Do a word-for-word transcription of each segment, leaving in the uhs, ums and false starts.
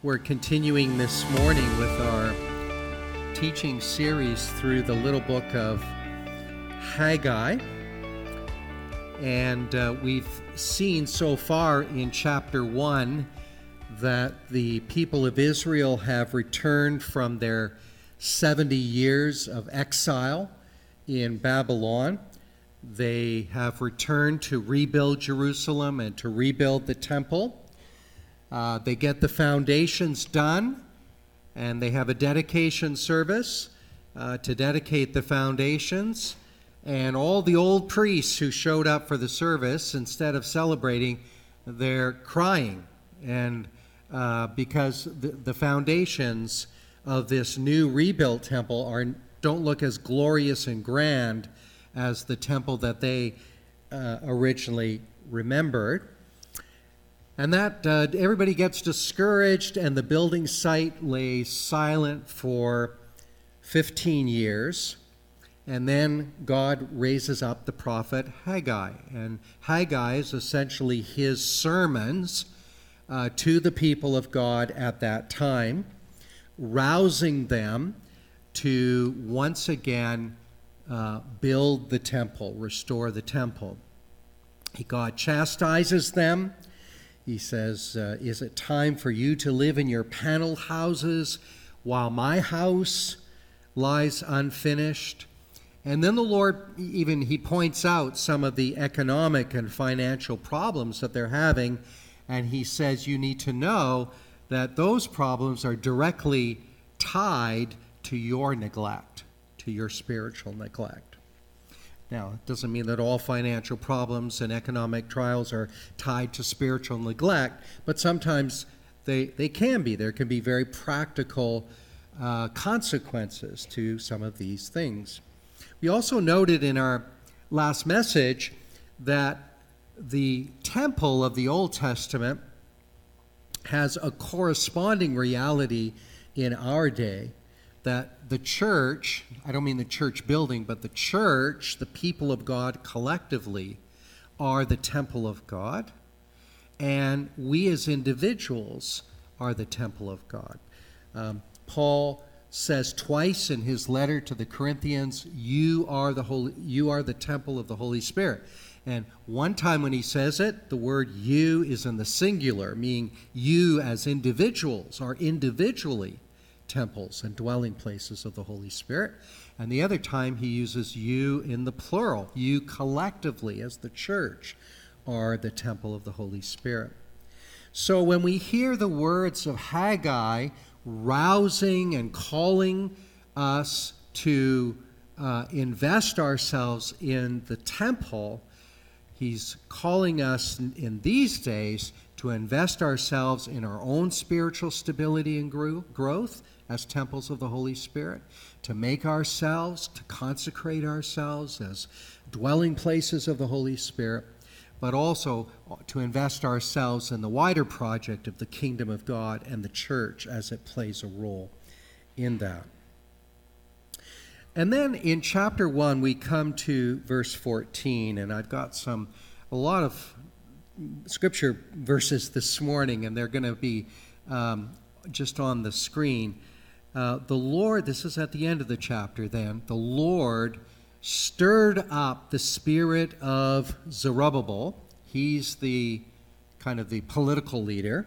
We're continuing this morning with our teaching series through the little book of Haggai. And uh, we've seen so far in chapter one that the people of Israel have returned from their seventy years of exile in Babylon. They have returned to rebuild Jerusalem and to rebuild the temple. Uh, they get the foundations done, and they have a dedication service uh, to dedicate the foundations. And all the old priests who showed up for the service, instead of celebrating, they're crying. And uh, because the, the foundations of this new rebuilt temple are don't look as glorious and grand as the temple that they uh, originally remembered. And that uh, everybody gets discouraged, and the building site lays silent for fifteen years. And then God raises up the prophet Haggai. And Haggai is essentially his sermons uh, to the people of God at that time, rousing them to once again uh, build the temple, restore the temple. God chastises them. He says, uh, is it time for you to live in your paneled houses while my house lies unfinished? And then the Lord, even he points out some of the economic and financial problems that they're having, and he says you need to know that those problems are directly tied to your neglect, to your spiritual neglect. Now, it doesn't mean that all financial problems and economic trials are tied to spiritual neglect, but sometimes they, they can be. There can be very practical uh, consequences to some of these things. We also noted in our last message that the temple of the Old Testament has a corresponding reality in our day, that the church, I don't mean the church building, but the church, the people of God collectively, are the temple of God, and we as individuals are the temple of God. Um, Paul says twice in his letter to the Corinthians, you are the holy, you are the temple of the Holy Spirit. And one time when he says it, the word you is in the singular, meaning you as individuals are individually temples and dwelling places of the Holy Spirit. And the other time he uses you in the plural. You collectively as the church are the temple of the Holy Spirit. So when we hear the words of Haggai rousing and calling us to uh, invest ourselves in the temple, he's calling us in, in these days to invest ourselves in our own spiritual stability and gro- growth as temples of the Holy Spirit, to make ourselves, to consecrate ourselves as dwelling places of the Holy Spirit, but also to invest ourselves in the wider project of the kingdom of God and the church as it plays a role in that. And then in chapter one, we come to verse fourteen, and I've got some, a lot of scripture verses this morning, and they're going to be um, just on the screen. Uh, the Lord, this is at the end of the chapter then, the Lord stirred up the spirit of Zerubbabel. He's the kind of the political leader.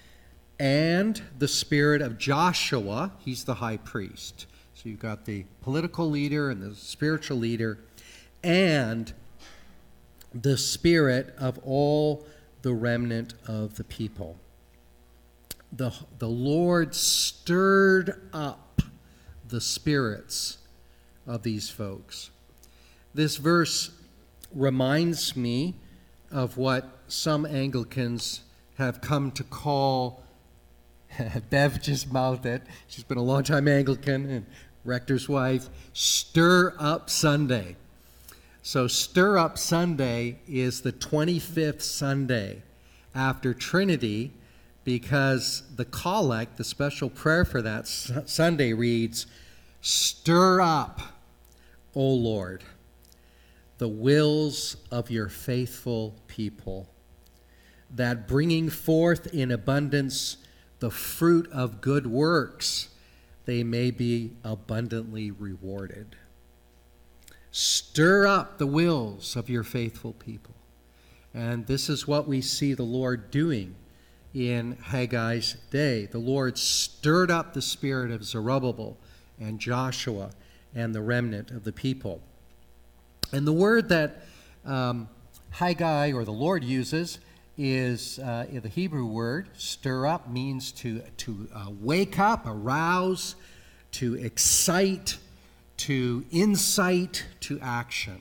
And the spirit of Joshua. He's the high priest. So you've got the political leader and the spiritual leader. And the spirit of all the remnant of the people. The, the Lord stirred up the spirits of these folks. This verse reminds me of what some Anglicans have come to call, Bev just mouthed it, she's been a long-time Anglican and rector's wife, Stir Up Sunday. So Stir Up Sunday is the twenty-fifth Sunday after Trinity, because the collect, the special prayer for that Sunday reads, Stir up, O Lord, the wills of your faithful people, that bringing forth in abundance the fruit of good works, they may be abundantly rewarded. Stir up the wills of your faithful people. And this is what we see the Lord doing in Haggai's day. The Lord stirred up the spirit of Zerubbabel and Joshua and the remnant of the people. And the word that um, Haggai, or the Lord, uses is uh, the Hebrew word. Stir up means to, to uh, wake up, arouse, to excite, to incite to action.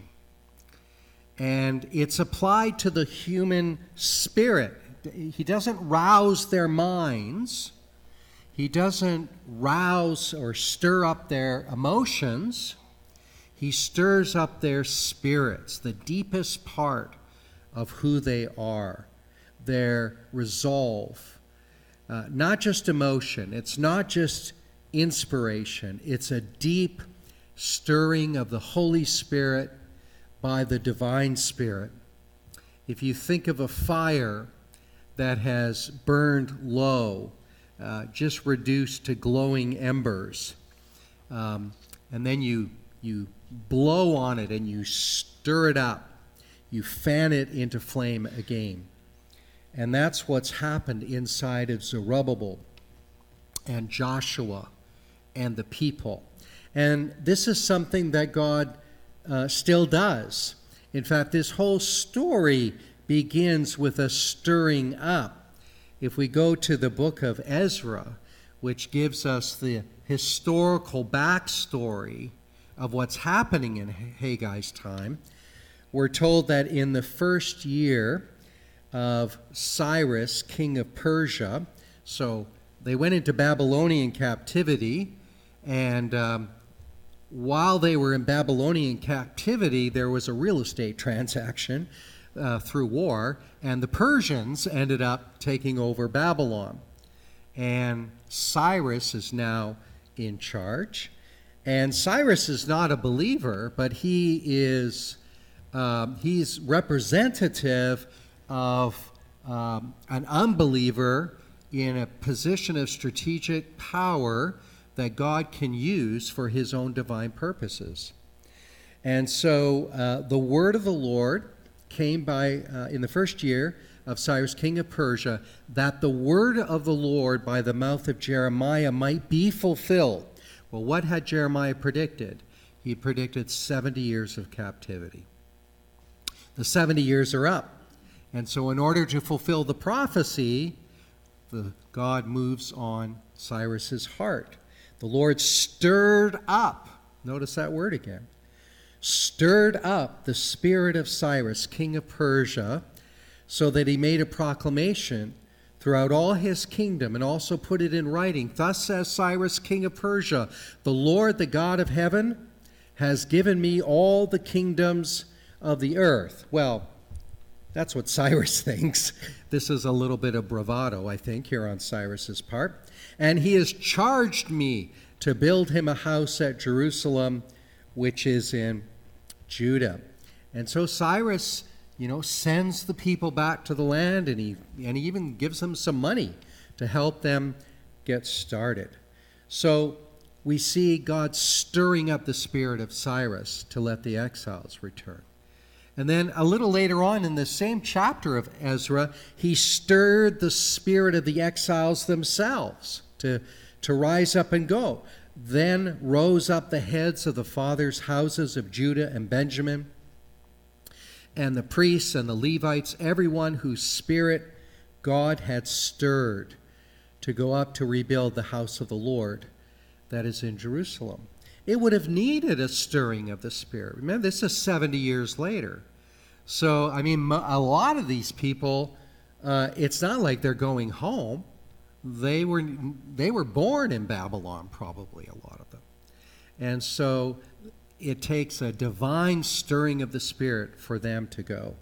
And it's applied to the human spirit. He doesn't rouse their minds. He doesn't rouse or stir up their emotions. He stirs up their spirits, the deepest part of who they are, their resolve. Uh, not just emotion. It's not just inspiration. It's a deep stirring of the Holy Spirit by the divine Spirit. If you think of a fire that has burned low, uh, just reduced to glowing embers, um, and then you you blow on it and you stir it up, you fan it into flame again. And that's what's happened inside of Zerubbabel and Joshua and the people. And this is something that God uh, still does. In fact, this whole story begins with a stirring up. If we go to the book of Ezra, which gives us the historical backstory of what's happening in Haggai's time, we're told that in the first year of Cyrus, king of Persia, so they went into Babylonian captivity, and um, while they were in Babylonian captivity, there was a real estate transaction uh, through war, and the Persians ended up taking over Babylon. And Cyrus is now in charge. And Cyrus is not a believer, but he is um, he's representative of um, an unbeliever in a position of strategic power that God can use for his own divine purposes. And so uh, the word of the Lord came by, uh, in the first year of Cyrus, king of Persia, that the word of the Lord by the mouth of Jeremiah might be fulfilled. Well, what had Jeremiah predicted? He predicted seventy years of captivity. The seventy years are up. And so in order to fulfill the prophecy, the God moves on Cyrus's heart. The Lord stirred up, notice that word again, stirred up the spirit of Cyrus, king of Persia, so that he made a proclamation throughout all his kingdom and also put it in writing. Thus says Cyrus, king of Persia, the Lord, the God of heaven, has given me all the kingdoms of the earth. Well, that's what Cyrus thinks. This is a little bit of bravado, I think, here on Cyrus's part. And he has charged me to build him a house at Jerusalem, which is in Judah. And so Cyrus, you know, sends the people back to the land, and he and he even gives them some money to help them get started. So we see God stirring up the spirit of Cyrus to let the exiles return. And then a little later on in the same chapter of Ezra, he stirred the spirit of the exiles themselves to, to rise up and go. Then rose up the heads of the fathers' houses of Judah and Benjamin, and the priests and the Levites, everyone whose spirit God had stirred to go up to rebuild the house of the Lord that is in Jerusalem. It would have needed a stirring of the Spirit. Remember, this is seventy years later. So, I mean, a lot of these people, uh, it's not like they're going home. They were, they were born in Babylon, probably, a lot of them. And so it takes a divine stirring of the Spirit for them to go.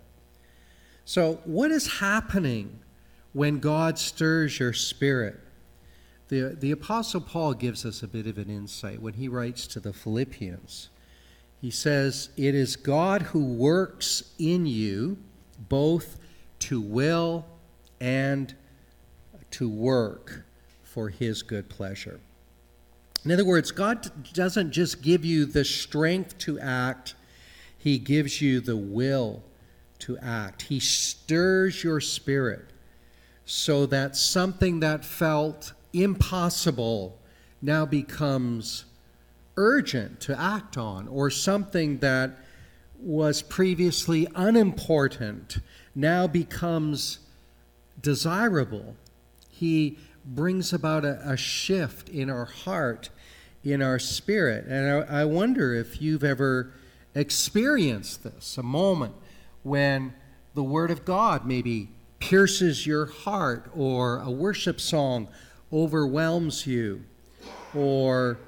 So what is happening when God stirs your spirit? The, the Apostle Paul gives us a bit of an insight when he writes to the Philippians. He says, "It is God who works in you both to will and to work for his good pleasure. In other words, God doesn't just give you the strength to act, he gives you the will to act. He stirs your spirit so that something that felt impossible now becomes urgent to act on, or something that was previously unimportant now becomes desirable. He brings about a, a shift in our heart, in our spirit. And I, I wonder if you've ever experienced this, a moment when the Word of God maybe pierces your heart, or a worship song overwhelms you, or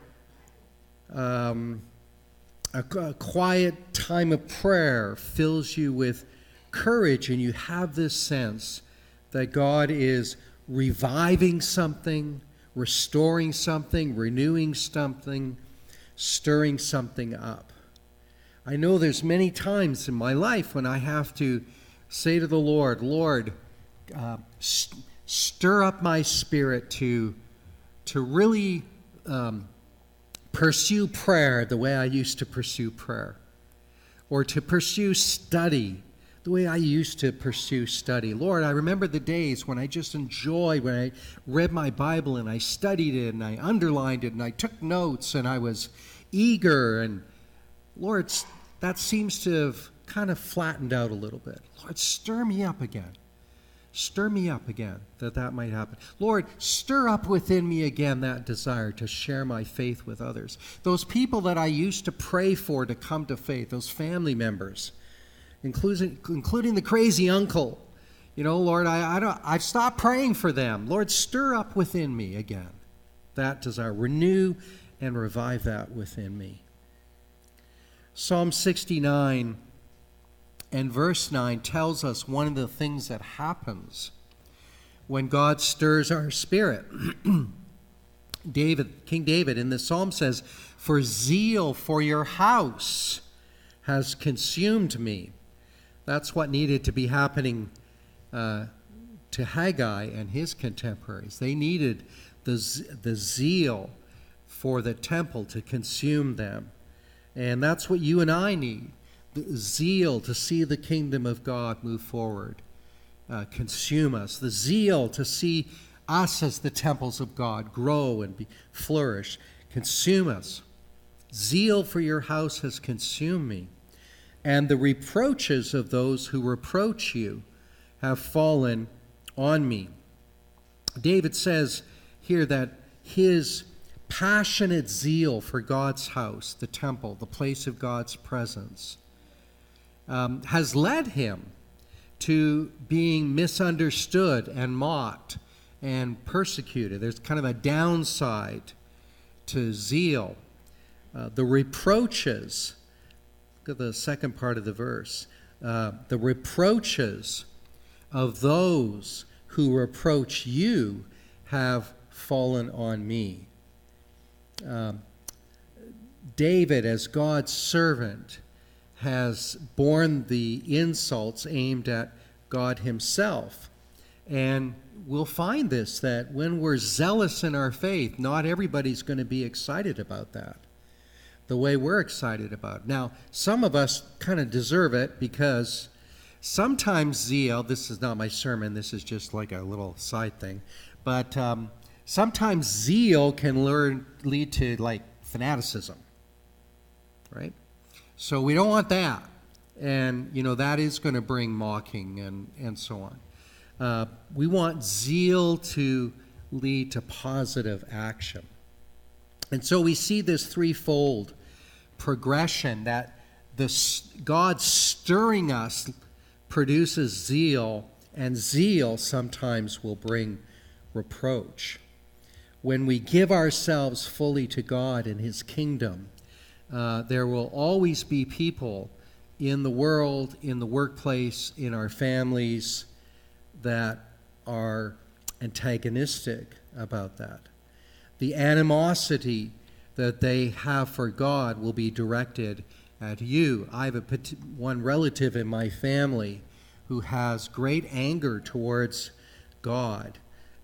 um, a, a quiet time of prayer fills you with courage, and you have this sense that God is reviving something, restoring something, renewing something, stirring something up. I know there's many times in my life when I have to say to the Lord, Lord, uh, st- stir up my spirit to, to really um, pursue prayer the way I used to pursue prayer, or to pursue study the way I used to pursue study. Lord, I remember the days when I just enjoyed, when I read my Bible and I studied it and I underlined it and I took notes and I was eager. And Lord, that seems to have kind of flattened out a little bit. Lord, stir me up again. Stir me up again, that that might happen. Lord, stir up within me again that desire to share my faith with others. Those people that I used to pray for to come to faith, those family members, including including the crazy uncle. You know, Lord, I, I don't, I've stopped praying for them. Lord, stir up within me again that desire. Renew and revive that within me. Psalm sixty-nine and verse nine tells us one of the things that happens when God stirs our spirit. David, King David in the psalm says, "For zeal for your house has consumed me." That's what needed to be happening uh, to Haggai and his contemporaries. They needed the, the zeal for the temple to consume them. And that's what you and I need, the zeal to see the kingdom of God move forward, uh, consume us, the zeal to see us as the temples of God grow and be, flourish, consume us. Zeal for your house has consumed me, and the reproaches of those who reproach you have fallen on me. David says here that his passionate zeal for God's house, the temple, the place of God's presence, um, has led him to being misunderstood and mocked and persecuted. There's kind of a downside to zeal. Uh, the reproaches, look at the second part of the verse, uh, the reproaches of those who reproach you have fallen on me. Um, David, as God's servant, has borne the insults aimed at God himself. And we'll find this, that when we're zealous in our faith, not everybody's going to be excited about that the way we're excited about it. Now, some of us kind of deserve it, because sometimes zeal, this is not my sermon, this is just like a little side thing, but um, sometimes zeal can learn, lead to like fanaticism, right? So we don't want that. And, you know, that is going to bring mocking and, and so on. Uh, we want zeal to lead to positive action. And so we see this threefold progression, that the God stirring us produces zeal, and zeal sometimes will bring reproach. When we give ourselves fully to God and his kingdom, uh, there will always be people in the world, in the workplace, in our families, that are antagonistic about that. The animosity that they have for God will be directed at you. I have a, one relative in my family who has great anger towards God.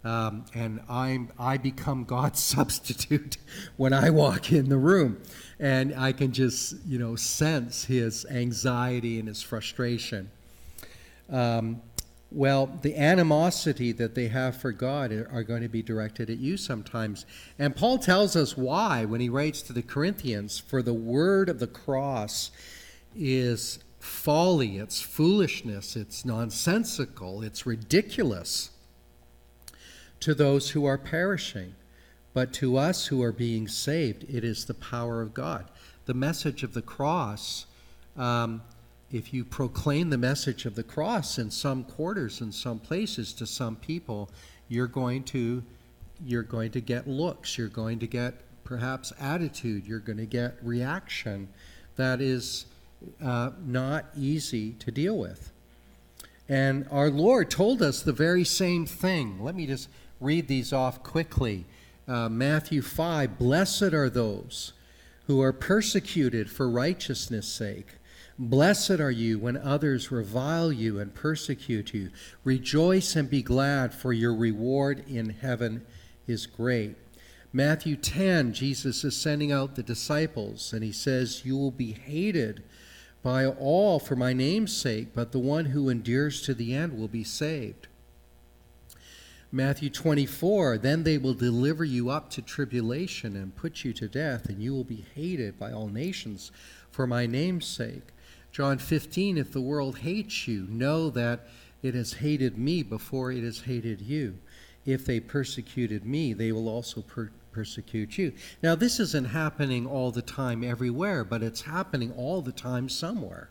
Um, and I'm, I become God's substitute when I walk in the room. And I can just, you know, sense his anxiety and his frustration. Um, well, the animosity that they have for God are going to be directed at you sometimes. And Paul tells us why when he writes to the Corinthians, for the word of the cross is folly, it's foolishness, it's nonsensical, it's ridiculous to those who are perishing. But to us who are being saved, it is the power of God. The message of the cross, um, if you proclaim the message of the cross in some quarters, in some places, to some people, you're going to, you're going to get looks, you're going to get perhaps attitude, you're going to get reaction that is uh, not easy to deal with. And our Lord told us the very same thing. Let me just read these off quickly. Uh, Matthew five, blessed are those who are persecuted for righteousness' sake. Blessed are you when others revile you and persecute you. Rejoice and be glad, for your reward in heaven is great. Matthew ten, Jesus is sending out the disciples, and he says, you will be hated by all for my name's sake, but the one who endures to the end will be saved. Matthew twenty-four, then they will deliver you up to tribulation and put you to death, and you will be hated by all nations for my name's sake. John fifteen, if the world hates you, know that it has hated me before it has hated you. If they persecuted me, they will also per- persecute you. Now, this isn't happening all the time everywhere, but it's happening all the time somewhere.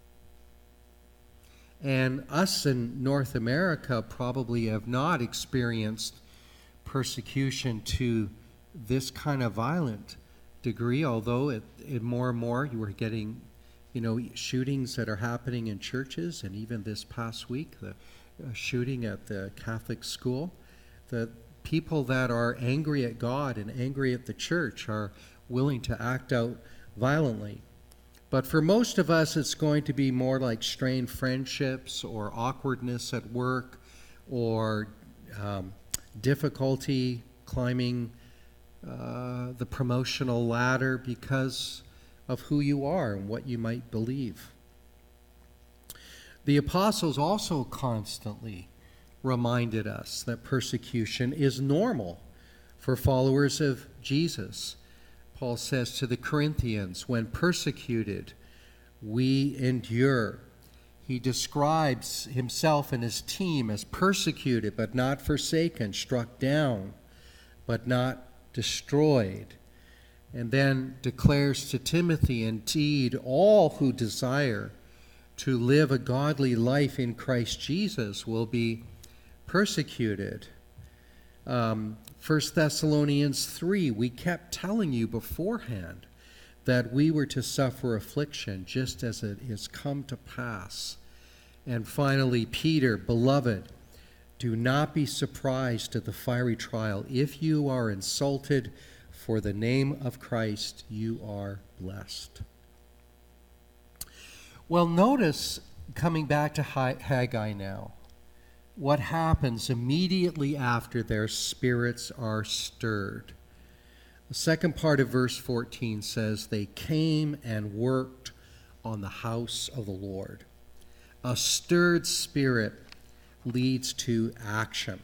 And us in North America probably have not experienced persecution to this kind of violent degree, although it, it more and more you were getting, you know, shootings that are happening in churches, and even this past week, the uh, shooting at the Catholic school. The people that are angry at God and angry at the church are willing to act out violently. But for most of us, it's going to be more like strained friendships or awkwardness at work or um, difficulty climbing uh, the promotional ladder because of who you are and what you might believe. The apostles also constantly reminded us that persecution is normal for followers of Jesus. Paul says to the Corinthians, when persecuted, we endure. He describes himself and his team as persecuted but not forsaken, struck down but not destroyed. And then declares to Timothy, indeed, all who desire to live a godly life in Christ Jesus will be persecuted. Um, First Thessalonians three, we kept telling you beforehand that we were to suffer affliction just as it has come to pass. And finally, Peter, beloved, do not be surprised at the fiery trial. If you are insulted for the name of Christ, you are blessed. Well, notice, coming back to Haggai now, what happens immediately after their spirits are stirred. The second part of verse fourteen says, they came and worked on the house of the Lord. A stirred spirit leads to action.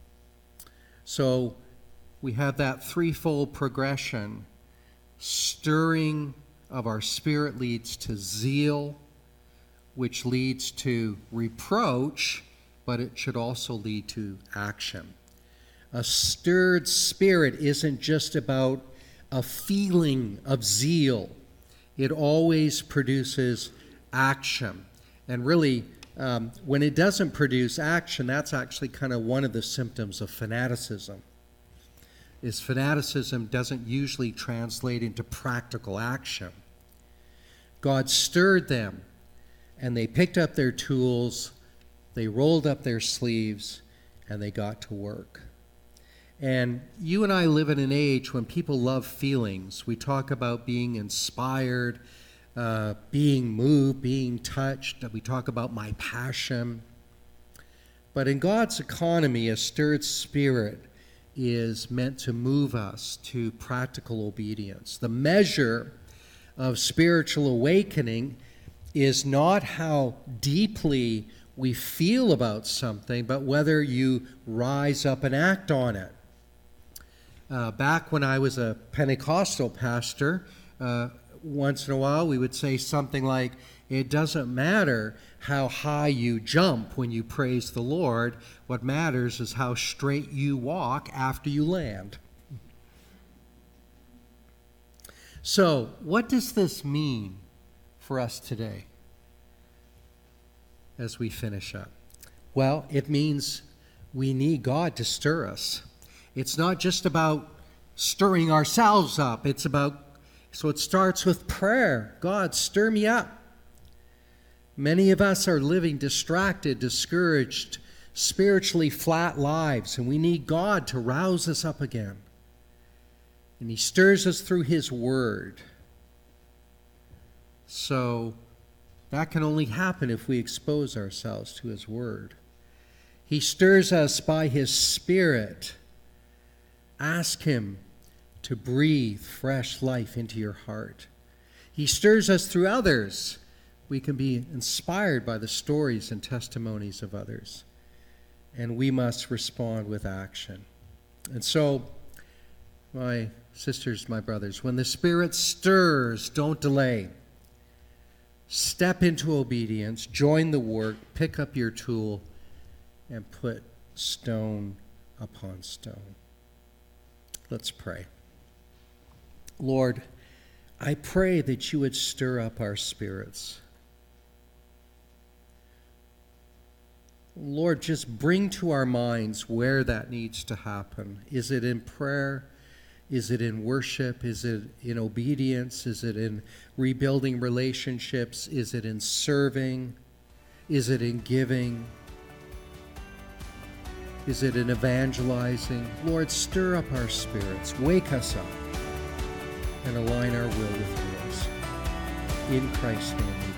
So we have that threefold progression. Stirring of our spirit leads to zeal, which leads to reproach, but it should also lead to action. A stirred spirit isn't just about a feeling of zeal. It always produces action. And really, um, when it doesn't produce action, that's actually kind of one of the symptoms of fanaticism. Is fanaticism doesn't usually translate into practical action. God stirred them, and they picked up their tools, they rolled up their sleeves, and they got to work. And you and I live in an age when people love feelings. We talk about being inspired, uh, being moved, being touched. We talk about my passion. But in God's economy, a stirred spirit is meant to move us to practical obedience. The measure of spiritual awakening is not how deeply we feel about something, but whether you rise up and act on it. Uh, back when I was a Pentecostal pastor, uh, once in a while we would say something like, it doesn't matter how high you jump when you praise the Lord. What matters is how straight you walk after you land. So, what does this mean for us today as we finish up? Well, it means we need God to stir us. It's not just about stirring ourselves up. It's about, so it starts with prayer. God, stir me up. Many of us are living distracted, discouraged, spiritually flat lives, and we need God to rouse us up again. And he stirs us through his word. So that can only happen if we expose ourselves to his word. He stirs us by his Spirit. Ask him to breathe fresh life into your heart. He stirs us through others. We can be inspired by the stories and testimonies of others. And we must respond with action. And so, my sisters, my brothers, when the Spirit stirs, don't delay. Step into obedience, join the work, pick up your tool, and put stone upon stone. Let's pray. Lord, I pray that you would stir up our spirits. Lord, just bring to our minds where that needs to happen. Is it in prayer? Is it in worship? Is it in obedience? Is it in rebuilding relationships? Is it in serving? Is it in giving? Is it in evangelizing? Lord, stir up our spirits. Wake us up and align our will with yours. In Christ's name.